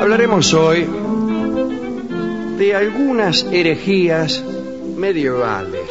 Hablaremos hoy de algunas herejías medievales,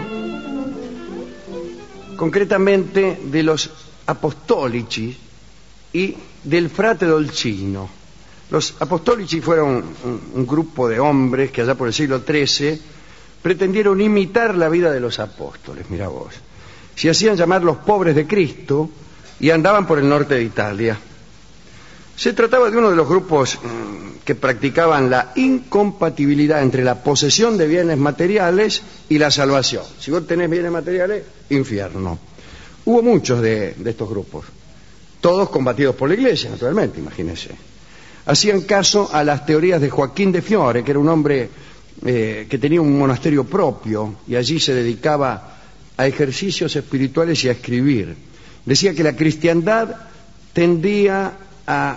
concretamente de los apostolici y del frate Dolcino. Los apostolici fueron un grupo de hombres que allá por el siglo XIII pretendieron imitar la vida de los apóstoles, mira vos. Se hacían llamar los pobres de Cristo y andaban por el norte de Italia. Se trataba de uno de los grupos que practicaban la incompatibilidad entre la posesión de bienes materiales y la salvación. Si vos tenés bienes materiales, infierno. Hubo muchos de estos grupos, todos combatidos por la Iglesia, naturalmente, imagínense. Hacían caso a las teorías de Joaquín de Fiore, que era un hombre que tenía un monasterio propio y allí se dedicaba a ejercicios espirituales y a escribir. Decía que la cristiandad tendía a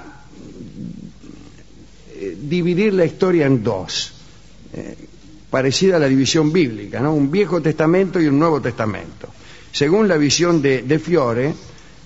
dividir la historia en dos, parecida a la división bíblica, ¿no? Un Viejo Testamento y un Nuevo Testamento. Según la visión de Fiore,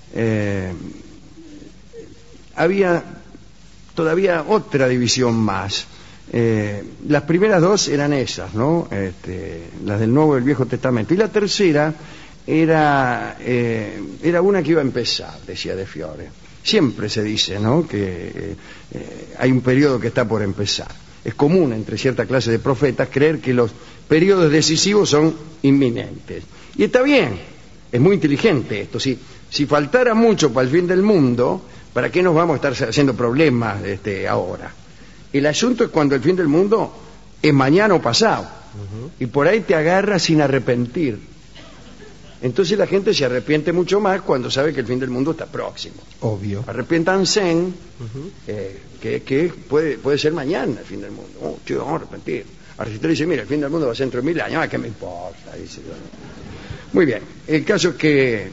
había todavía otra división más. Las primeras dos eran esas, ¿no? Las del Nuevo y el Viejo Testamento. Y la tercera era una que iba a empezar, decía de Fiore. Siempre se dice, ¿no?, que hay un periodo que está por empezar. Es común entre cierta clase de profetas creer que los periodos decisivos son inminentes. Y está bien, es muy inteligente esto. Si faltara mucho para el fin del mundo, ¿para qué nos vamos a estar haciendo problemas ahora? El asunto es cuando el fin del mundo es mañana o pasado. Y por ahí te agarra sin arrepentir. Entonces la gente se arrepiente mucho más cuando sabe que el fin del mundo está próximo. Obvio. Arrepiéntanse, que puede ser mañana el fin del mundo. Oh, chido, vamos a arrepentir. Argentina dice, mira, el fin del mundo va a ser dentro de 1000 años. ¿Qué me importa? Dice. Muy bien. El caso es que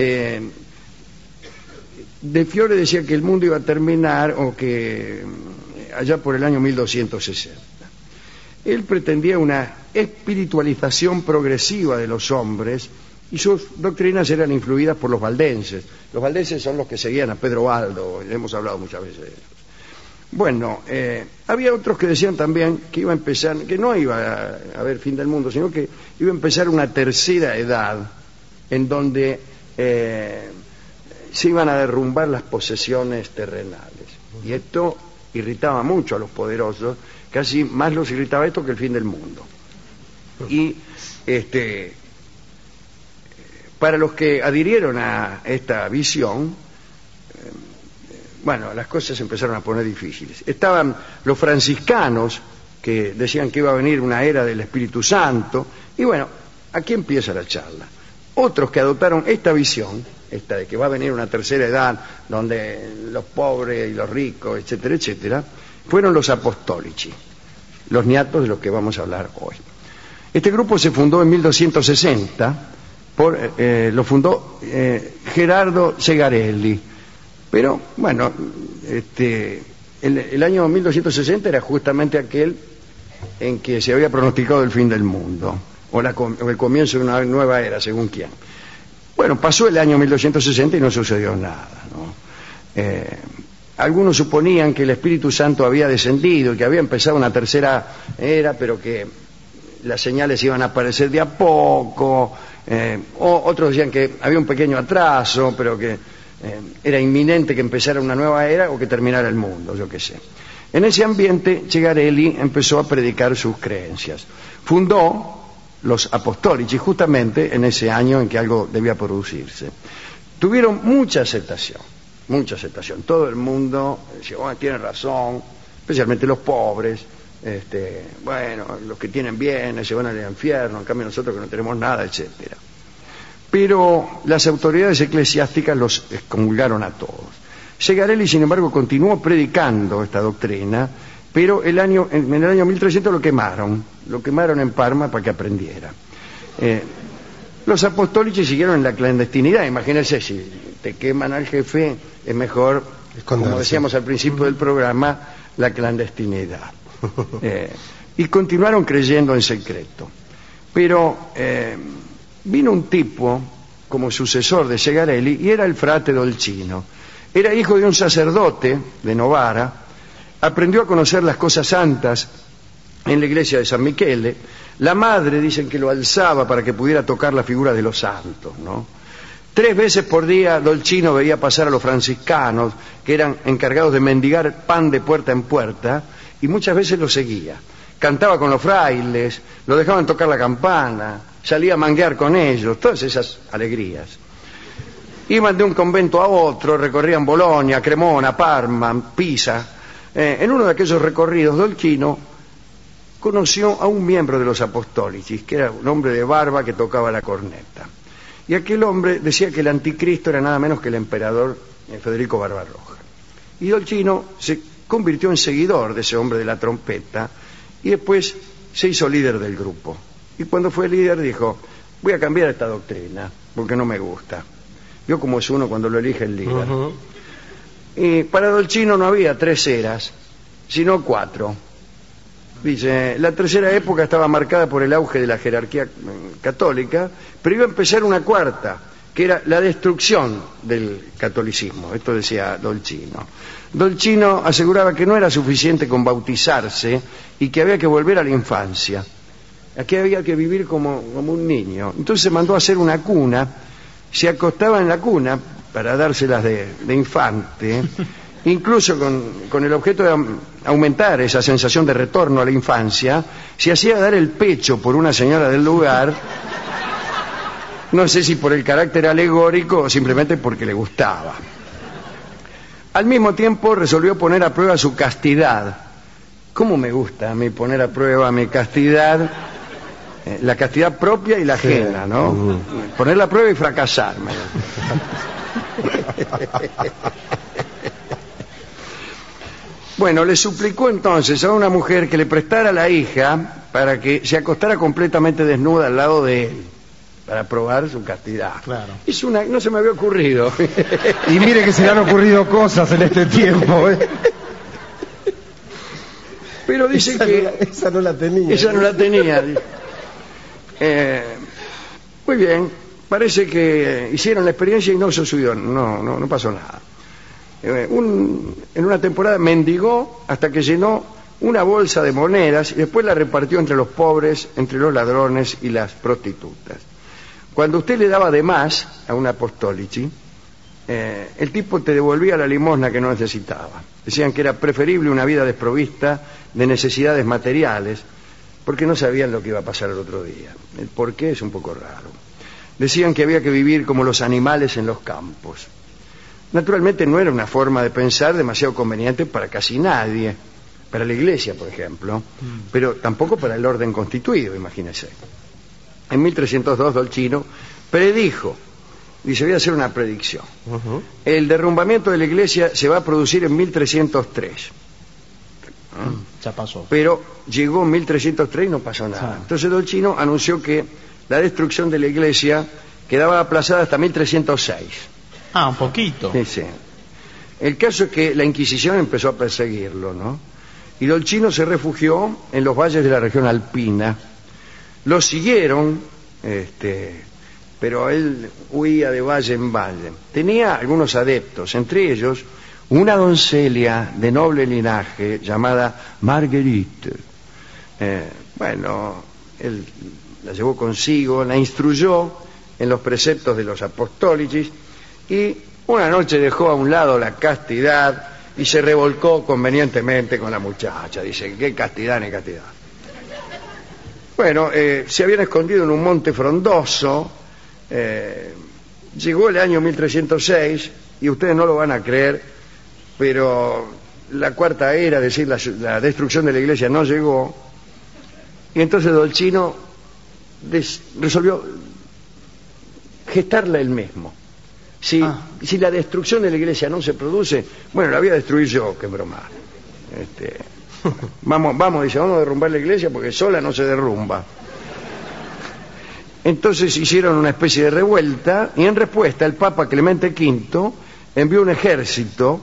de Fiore decía que el mundo iba a terminar o que allá por el año 1260. Él pretendía una espiritualización progresiva de los hombres y sus doctrinas eran influidas por los valdenses. Los valdenses son los que seguían a Pedro Baldo, hemos hablado muchas veces de eso. Bueno, había otros que decían también que iba a empezar, que no iba a haber fin del mundo, sino que iba a empezar una tercera edad en donde se iban a derrumbar las posesiones terrenales. Y esto irritaba mucho a los poderosos, casi más los irritaba esto que el fin del mundo. Y para los que adhirieron a esta visión, bueno, las cosas se empezaron a poner difíciles. Estaban los franciscanos, que decían que iba a venir una era del Espíritu Santo, y bueno, aquí empieza la charla. Otros que adoptaron esta visión, esta de que va a venir una tercera edad donde los pobres y los ricos, etcétera, etcétera, fueron los apostolici, los niatos de los que vamos a hablar hoy. Este grupo se fundó en 1260, lo fundó Gerardo Segarelli, pero bueno, el año 1260 era justamente aquel en que se había pronosticado el fin del mundo, o el comienzo de una nueva era, según quién. Bueno, pasó el año 1260 y no sucedió nada, ¿no? Algunos suponían que el Espíritu Santo había descendido, que había empezado una tercera era, pero que las señales iban a aparecer de a poco. Otros decían que había un pequeño atraso, pero que era inminente que empezara una nueva era o que terminara el mundo, yo qué sé. En ese ambiente, Segarelli empezó a predicar sus creencias. Fundó los apostolici justamente en ese año en que algo debía producirse. Tuvieron mucha aceptación. Todo el mundo decía, bueno, tiene razón, especialmente los pobres. Bueno, los que tienen bienes se van al infierno, en cambio nosotros que no tenemos nada, etcétera. Pero las autoridades eclesiásticas los excomulgaron a todos. Segarelli, sin embargo, continuó predicando esta doctrina, pero en el año 1300 lo quemaron en Parma para que aprendiera. Los apostolici siguieron en la clandestinidad. Imagínense, si te queman al jefe, es mejor, como decíamos al principio del programa, la clandestinidad. Y continuaron creyendo en secreto. Pero vino un tipo como sucesor de Segarelli y era el frate Dolcino. Era hijo de un sacerdote de Novara aprendió a conocer las cosas santas en la iglesia de San Michele. La madre dicen que lo alzaba para que pudiera tocar la figura de los santos, ¿no? 3 veces por día Dolcino veía pasar a los franciscanos, que eran encargados de mendigar pan de puerta en puerta, y muchas veces lo seguía. Cantaba con los frailes, lo dejaban tocar la campana, salía a manguear con ellos, todas esas alegrías. Iban de un convento a otro, recorrían Bolonia, Cremona, Parma, Pisa. En uno de aquellos recorridos, Dolcino conoció a un miembro de los Apostolicis, que era un hombre de barba que tocaba la corneta. Y aquel hombre decía que el anticristo era nada menos que el emperador Federico Barbarroja. Y Dolcino se convirtió en seguidor de ese hombre de la trompeta y después se hizo líder del grupo. Y cuando fue líder dijo: voy a cambiar esta doctrina porque no me gusta. Vio cómo es uno cuando lo elige el líder. Y para Dolcino no había 3 eras, sino 4. Dice, la tercera época estaba marcada por el auge de la jerarquía católica, pero iba a empezar una 4ª, que era la destrucción del catolicismo. Esto decía Dolcino. Dolcino aseguraba que no era suficiente con bautizarse y que había que volver a la infancia. Aquí había que vivir como un niño. Entonces mandó a hacer una cuna, se acostaba en la cuna para dárselas de infante, incluso con el objeto de aumentar esa sensación de retorno a la infancia, se hacía dar el pecho por una señora del lugar, no sé si por el carácter alegórico o simplemente porque le gustaba. Al mismo tiempo resolvió poner a prueba su castidad. ¿Cómo me gusta a mí poner a prueba mi castidad? La castidad propia y la ajena, ¿no? Ponerla a prueba y fracasar. Bueno, le suplicó entonces a una mujer que le prestara a la hija para que se acostara completamente desnuda al lado de él, para probar su castidad. Claro. No se me había ocurrido. Y mire que se le han ocurrido cosas en este tiempo, ¿eh? Pero dice que... Esa no la tenía. Esa no la tenía. Muy bien, parece que hicieron la experiencia y no sucedió, no pasó nada. En una temporada mendigó hasta que llenó una bolsa de monedas y después la repartió entre los pobres, entre los ladrones y las prostitutas. Cuando usted le daba de más a un apostolici, el tipo te devolvía la limosna que no necesitaba. Decían que era preferible una vida desprovista de necesidades materiales, porque no sabían lo que iba a pasar el otro día. El porqué es un poco raro. Decían que había que vivir como los animales en los campos. Naturalmente no era una forma de pensar demasiado conveniente para casi nadie, para la Iglesia, por ejemplo, pero tampoco para el orden constituido, imagínese. En 1302 Dolcino predijo, dice, voy a hacer una predicción. El derrumbamiento de la Iglesia se va a producir en 1303. Ya pasó. Pero llegó en 1303 y no pasó nada. Entonces Dolcino anunció que la destrucción de la Iglesia quedaba aplazada hasta 1306. Ah, un poquito. Sí, sí. El caso es que la Inquisición empezó a perseguirlo, ¿no? Y Dolcino se refugió en los valles de la región alpina. Lo siguieron, pero él huía de valle en valle. Tenía algunos adeptos, entre ellos una doncella de noble linaje llamada Marguerite. Bueno, él la llevó consigo, la instruyó en los preceptos de los apostolicis y una noche dejó a un lado la castidad y se revolcó convenientemente con la muchacha. Dice, qué castidad ni castidad. Bueno, se habían escondido en un monte frondoso. Llegó el año 1306 y ustedes no lo van a creer, pero la cuarta era, es decir, la destrucción de la Iglesia no llegó. Y entonces Dolcino resolvió gestarla él mismo. Si la destrucción de la Iglesia no se produce, bueno, la voy a destruir yo, que broma. Dice, vamos a derrumbar la Iglesia porque sola no se derrumba. Entonces hicieron una especie de revuelta y en respuesta el Papa Clemente V envió un ejército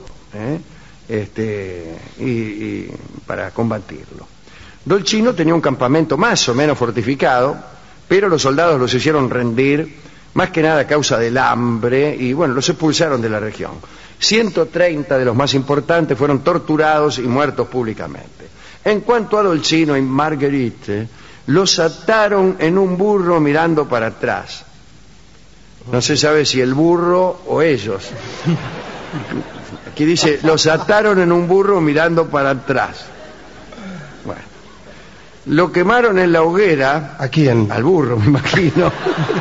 para combatirlo. Dolcino tenía un campamento más o menos fortificado, pero los soldados los hicieron rendir, más que nada a causa del hambre, y bueno, los expulsaron de la región. 130 de los más importantes fueron torturados y muertos públicamente. En cuanto a Dolcino y Marguerite, los ataron en un burro mirando para atrás. No se sabe si el burro o ellos. Aquí dice, los ataron en un burro mirando para atrás. Bueno. Lo quemaron en la hoguera. ¿A quién? Al burro, me imagino.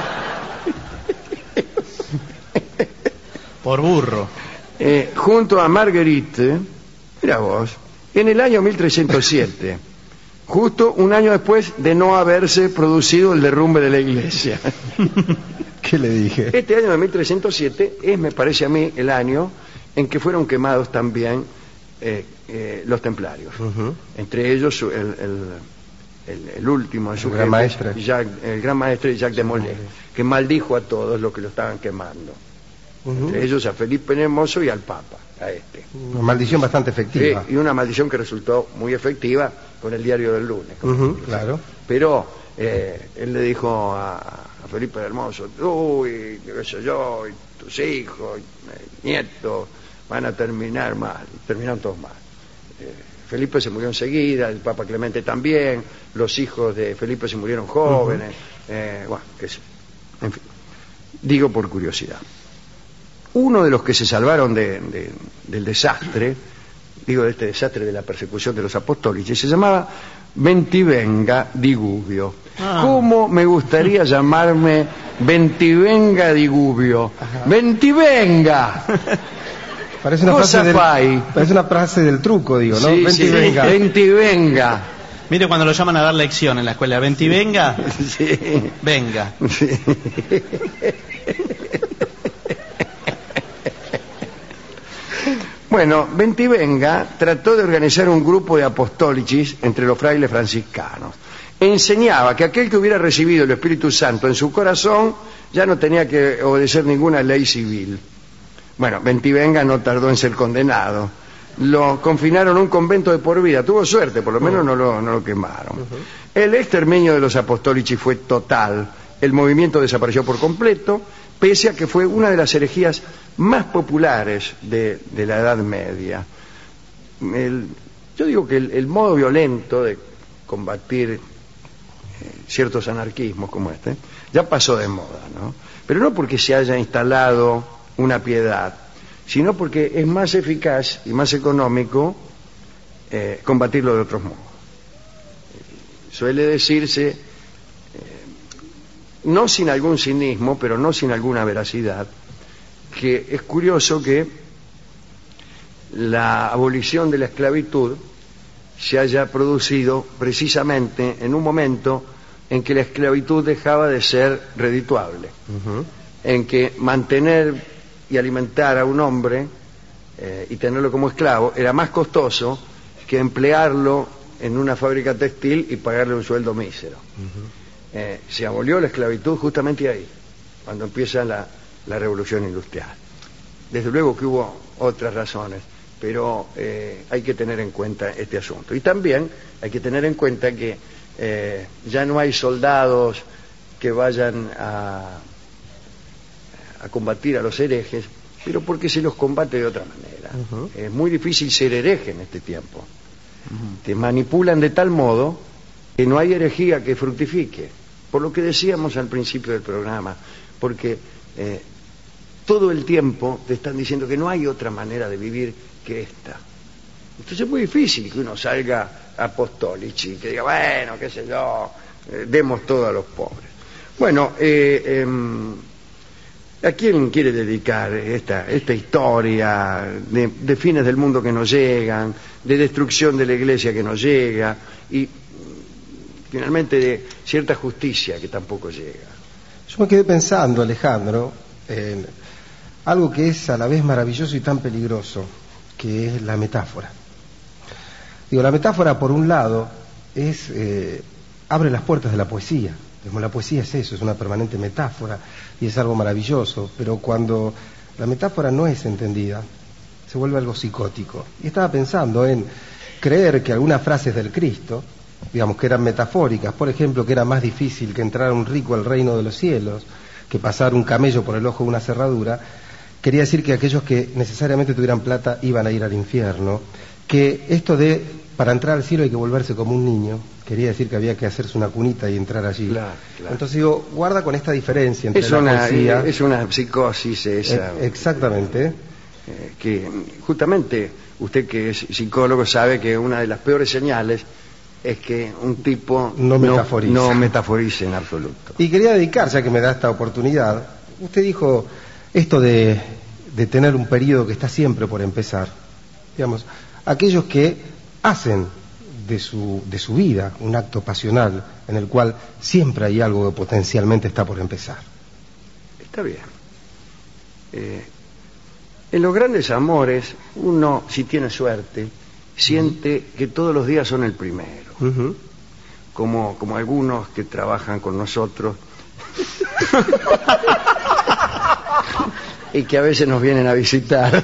Por burro. Junto a Marguerite, mira vos, en el año 1307, justo un año después de no haberse producido el derrumbe de la iglesia. ¿Qué le dije? Este año de 1307 es, me parece a mí, el año en que fueron quemados también los templarios. Entre ellos el último, el gran maestre. El gran maestre Jacques de Molay, que maldijo a todos los que lo estaban quemando. Entre ellos a Felipe el Hermoso y al Papa, a este. Una maldición bastante efectiva. Y una maldición que resultó muy efectiva con el Diario del Lunes. Claro. Pero él le dijo a Felipe el Hermoso, tú y qué sé yo, y tus hijos, y nietos, van a terminar mal. Y terminaron todos mal. Felipe se murió enseguida, el Papa Clemente también, los hijos de Felipe se murieron jóvenes, bueno, qué sé. En fin, digo por curiosidad. Uno de los que se salvaron del desastre, digo de este desastre de la persecución de los apóstoles, se llamaba Bentivenga di Gubbio. ¿Cómo me gustaría llamarme Bentivenga di Gubbio? ¡Bentivenga! Parece una frase del truco, digo, ¿no? Sí, Bentivenga. Sí, Bentivenga. Mire cuando lo llaman a dar lección en la escuela, Bentivenga. Sí. Venga. Sí. Bueno, Bentivenga trató de organizar un grupo de apostólicis entre los frailes franciscanos. Enseñaba que aquel que hubiera recibido el Espíritu Santo en su corazón ya no tenía que obedecer ninguna ley civil. Bueno, Bentivenga no tardó en ser condenado. Lo confinaron a un convento de por vida. Tuvo suerte, por lo menos no lo quemaron. El exterminio de los apostólicis fue total. El movimiento desapareció por completo, pese a que fue una de las herejías más populares de la Edad Media. Yo digo que el modo violento de combatir ciertos anarquismos como este ya pasó de moda, ¿no? Pero no porque se haya instalado una piedad, sino porque es más eficaz y más económico combatirlo de otros modos. Suele decirse, no sin algún cinismo, pero no sin alguna veracidad, que es curioso que la abolición de la esclavitud se haya producido precisamente en un momento en que la esclavitud dejaba de ser redituable, en que mantener y alimentar a un hombre y tenerlo como esclavo era más costoso que emplearlo en una fábrica textil y pagarle un sueldo mísero. Se abolió la esclavitud justamente ahí, cuando empieza la revolución industrial. Desde luego que hubo otras razones, pero hay que tener en cuenta este asunto. Y también hay que tener en cuenta que ya no hay soldados que vayan a combatir a los herejes, pero porque se los combate de otra manera. Es muy difícil ser hereje en este tiempo. Te manipulan de tal modo que no hay herejía que fructifique, por lo que decíamos al principio del programa, porque todo el tiempo te están diciendo que no hay otra manera de vivir que esta. Entonces es muy difícil que uno salga apostólici, que diga, bueno, qué sé yo, demos todo a los pobres. Bueno, ¿a quién quiere dedicar esta historia de fines del mundo que nos llegan, de destrucción de la iglesia que nos llega y finalmente de cierta justicia que tampoco llega? Yo me quedé pensando, Alejandro, en algo que es a la vez maravilloso y tan peligroso, que es la metáfora. Digo, la metáfora, por un lado, abre las puertas de la poesía. Como la poesía es eso, es una permanente metáfora y es algo maravilloso, pero cuando la metáfora no es entendida, se vuelve algo psicótico. Y estaba pensando en creer que algunas frases del Cristo, digamos, que eran metafóricas, por ejemplo, que era más difícil que entrar un rico al reino de los cielos, que pasar un camello por el ojo de una cerradura, quería decir que aquellos que necesariamente tuvieran plata iban a ir al infierno, que esto de para entrar al cielo hay que volverse como un niño, quería decir que había que hacerse una cunita y entrar allí. Claro. Entonces digo, guarda con esta diferencia entre la poesía. Es una psicosis esa. Exactamente. Que justamente usted que es psicólogo sabe que una de las peores señales es que un tipo no metaforice en absoluto. Y quería dedicar, ya que me da esta oportunidad, usted dijo esto de tener un periodo que está siempre por empezar. Digamos, aquellos que hacen de su vida un acto pasional en el cual siempre hay algo que potencialmente está por empezar. Está bien. En los grandes amores, uno, si tiene suerte, siente que todos los días son el primero. Uh-huh. Como algunos que trabajan con nosotros y que a veces nos vienen a visitar.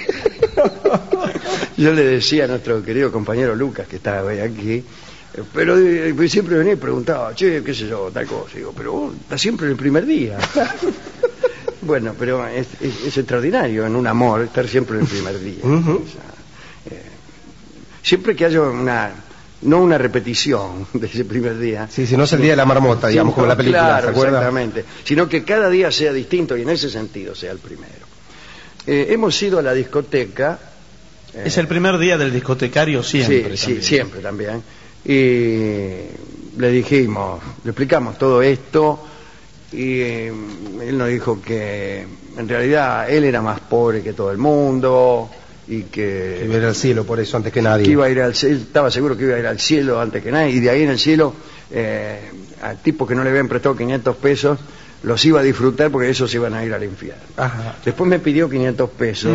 Yo le decía a nuestro querido compañero Lucas, que está hoy aquí, pero siempre venía y preguntaba, che, qué sé yo, tal cosa. Digo, pero vos estás siempre en el primer día. Bueno, pero es extraordinario en un amor estar siempre en el primer día. Uh-huh. O sea, siempre que haya no una repetición de ese primer día. Sí, si no es el día de la marmota, digamos, como la película, claro, ¿se acuerda? exactamente. Sino que cada día sea distinto y en ese sentido sea el primero. Hemos ido a la discoteca. Es el primer día del discotecario siempre. Sí, siempre también. Y le explicamos todo esto y él nos dijo que en realidad él era más pobre que todo el mundo y que iba a ir al cielo por eso antes que nadie. Que iba a ir al cielo, estaba seguro que iba a ir al cielo antes que nadie, y de ahí en el cielo a tipos que no le habían prestado 500 pesos los iba a disfrutar porque esos iban a ir al infierno. Ajá. Después me pidió 500 pesos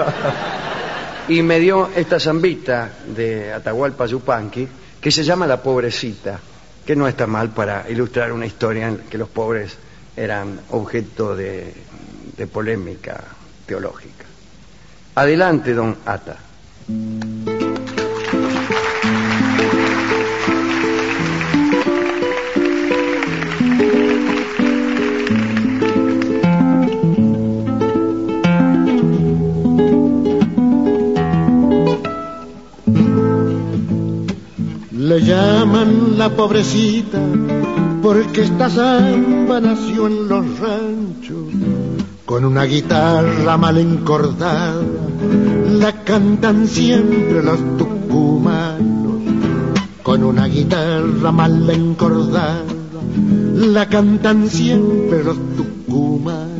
y me dio esta zambita de Atahualpa Yupanqui que se llama La Pobrecita, que no está mal para ilustrar una historia en que los pobres eran objeto de polémica teológica. Adelante, don Ata. Le llaman la pobrecita porque esta samba nació en los ranchos con una guitarra mal encordada. La cantan siempre los tucumanos con una guitarra mal encordada. La cantan siempre los tucumanos.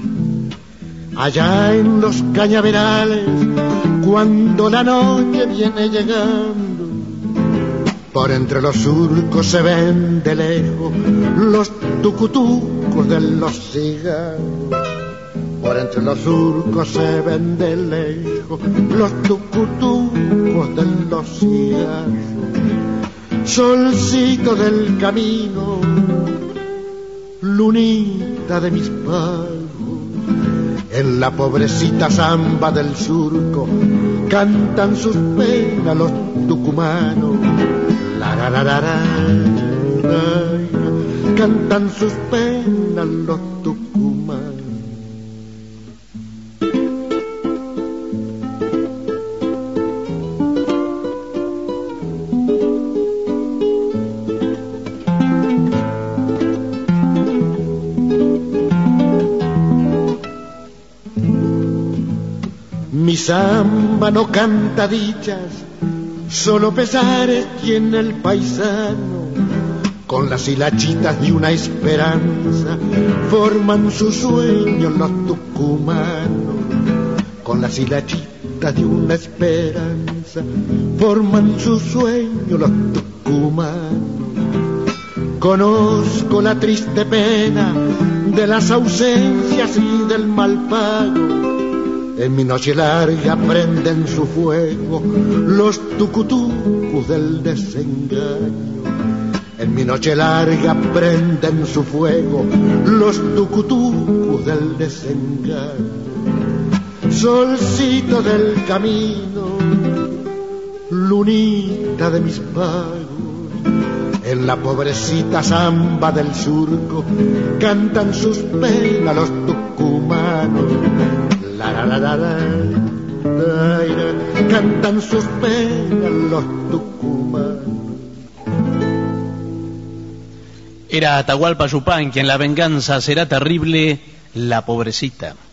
Allá en los cañaverales, cuando la noche viene llegando, por entre los surcos se ven de lejos los tucutucos de los cigarros. Por entre los surcos se ven de lejos los tucutucos de los cigarros. Solcito del camino, lunita de mis pagos, en la pobrecita samba del surco cantan sus penas los tucumanos. Cantan sus penas los tucumanos. Mi samba no canta dichas, solo pesares tiene el paisano. Con las hilachitas de una esperanza forman sus sueños los tucumanos. Con las hilachitas de una esperanza forman sus sueños los tucumanos. Conozco la triste pena de las ausencias y del mal pago. En mi noche larga prenden su fuego los tucutucos del desengaño. En mi noche larga prenden su fuego los tucutucos del desengaño. Solcito del camino, lunita de mis pagos, en la pobrecita samba del surco cantan sus penas los tucumanos. cantan sus penas los tucumanos. Era Atahualpa Yupanqui, en La venganza será terrible, La pobrecita.